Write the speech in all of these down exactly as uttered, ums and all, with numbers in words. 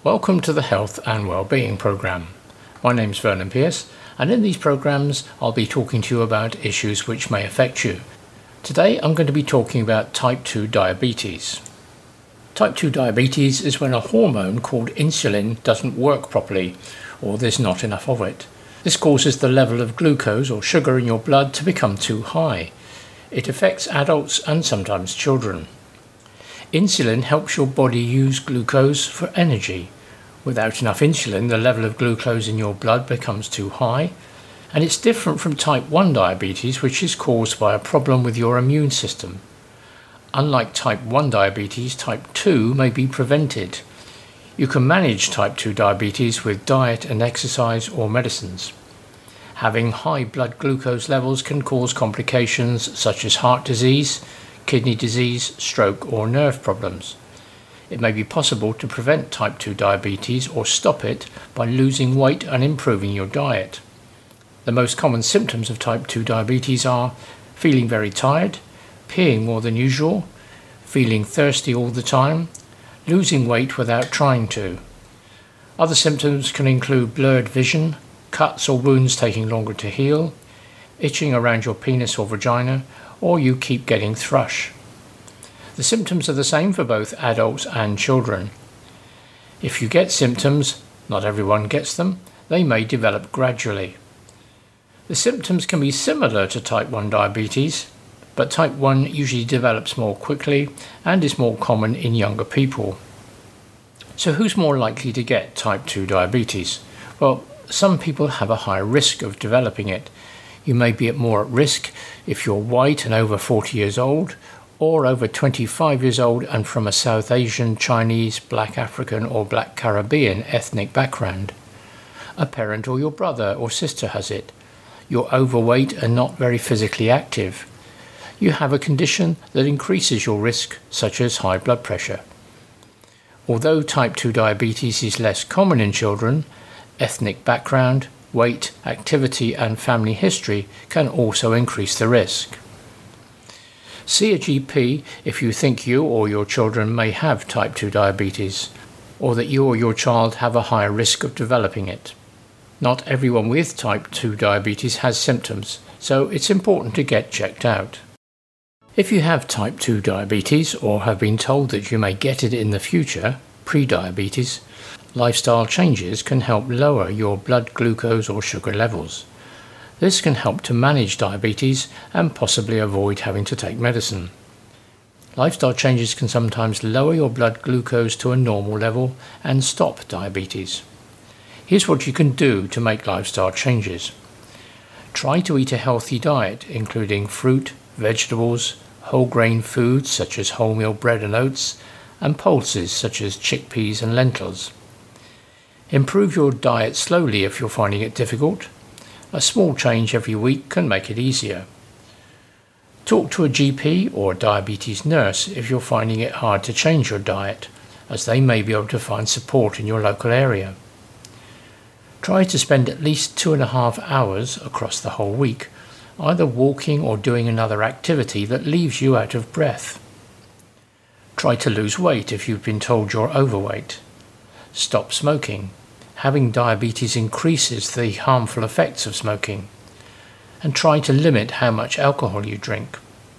Welcome to the Health and Wellbeing Programme. My name's Vernon Pierce, and in these programmes I'll be talking to you about issues which may affect you. Today I'm going to be talking about type two diabetes. Type two diabetes is when a hormone called insulin doesn't work properly, or there's not enough of it. This causes the level of glucose or sugar in your blood to become too high. It affects adults and sometimes children. Insulin helps your body use glucose for energy. Without enough insulin, the level of glucose in your blood becomes too high, and it's different from type one diabetes, which is caused by a problem with your immune system. Unlike type one diabetes, type two may be prevented. You can manage type two diabetes with diet and exercise or medicines. Having high blood glucose levels can cause complications such as heart disease, kidney disease, stroke or nerve problems. It may be possible to prevent type two diabetes or stop it by losing weight and improving your diet. The most common symptoms of type two diabetes are feeling very tired, peeing more than usual, feeling thirsty all the time, losing weight without trying to. Other symptoms can include blurred vision, cuts or wounds taking longer to heal, itching around your penis or vagina, or you keep getting thrush. The symptoms are the same for both adults and children. If you get symptoms, not everyone gets them, they may develop gradually. The symptoms can be similar to type one diabetes, but type one usually develops more quickly and is more common in younger people. So who's more likely to get type two diabetes? Well, some people have a higher risk of developing it. You may be at more at risk if you're white and over forty years old, or over twenty-five years old and from a South Asian, Chinese, Black African or Black Caribbean ethnic background. A parent or your brother or sister has it. You're overweight and not very physically active. You have a condition that increases your risk, such as high blood pressure. Although type two diabetes is less common in children, ethnic background, weight, activity and family history can also increase the risk. See a G P if you think you or your children may have type two diabetes, or that you or your child have a higher risk of developing it. Not everyone with type two diabetes has symptoms, so it's important to get checked out. If you have type two diabetes or have been told that you may get it in the future, pre-diabetes, lifestyle changes can help lower your blood glucose or sugar levels. This can help to manage diabetes and possibly avoid having to take medicine. Lifestyle changes can sometimes lower your blood glucose to a normal level and stop diabetes. Here's what you can do to make lifestyle changes. Try to eat a healthy diet, including fruit, vegetables, whole grain foods such as wholemeal bread and oats, and pulses such as chickpeas and lentils. Improve your diet slowly if you're finding it difficult. A small change every week can make it easier. Talk to a G P or a diabetes nurse if you're finding it hard to change your diet, as they may be able to find support in your local area. Try to spend at least two and a half hours across the whole week, either walking or doing another activity that leaves you out of breath. Try to lose weight if you've been told you're overweight. Stop smoking. Having diabetes increases the harmful effects of smoking. And try to limit how much alcohol you drink.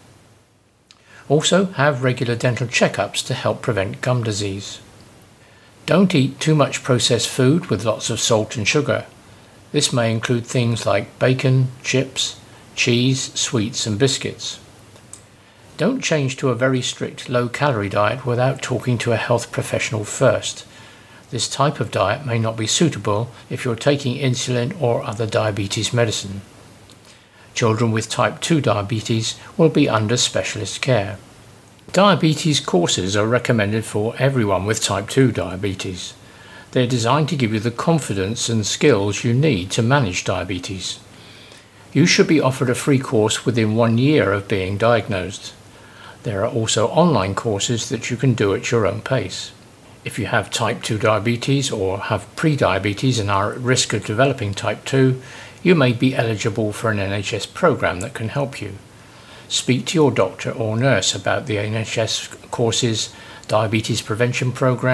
Also, have regular dental checkups to help prevent gum disease. Don't eat too much processed food with lots of salt and sugar. This may include things like bacon, chips, cheese, sweets and biscuits. Don't change to a very strict low-calorie diet without talking to a health professional first. This type of diet may not be suitable if you're taking insulin or other diabetes medicine. Children with type two diabetes will be under specialist care. Diabetes courses are recommended for everyone with type two diabetes. They're designed to give you the confidence and skills you need to manage diabetes. You should be offered a free course within one year of being diagnosed. There are also online courses that you can do at your own pace. If you have type two diabetes or have pre-diabetes and are at risk of developing type two, you may be eligible for an N H S program that can help you. Speak to your doctor or nurse about the N H S courses, diabetes prevention program,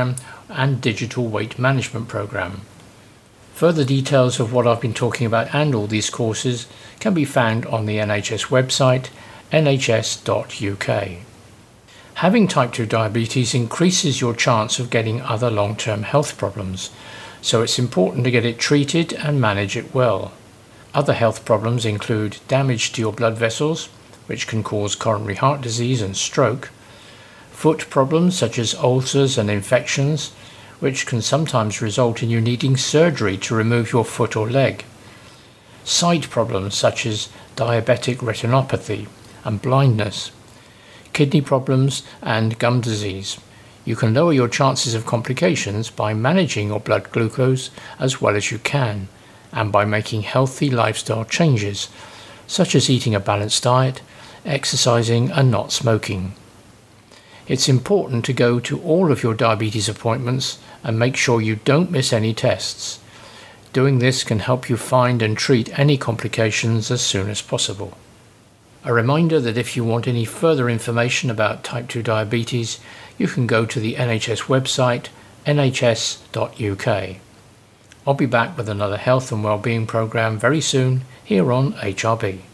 and digital weight management program. Further details of what I've been talking about and all these courses can be found on the N H S website, N H S dot U K. Having type two diabetes increases your chance of getting other long-term health problems, so it's important to get it treated and manage it well. Other health problems include damage to your blood vessels, which can cause coronary heart disease and stroke, foot problems such as ulcers and infections, which can sometimes result in you needing surgery to remove your foot or leg, sight problems such as diabetic retinopathy and blindness, kidney problems and gum disease. You can lower your chances of complications by managing your blood glucose as well as you can, and by making healthy lifestyle changes, such as eating a balanced diet, exercising and not smoking. It's important to go to all of your diabetes appointments and make sure you don't miss any tests. Doing this can help you find and treat any complications as soon as possible. A reminder that if you want any further information about type two diabetes, you can go to the N H S website, N H S dot U K. I'll be back with another health and wellbeing program very soon here on H R B.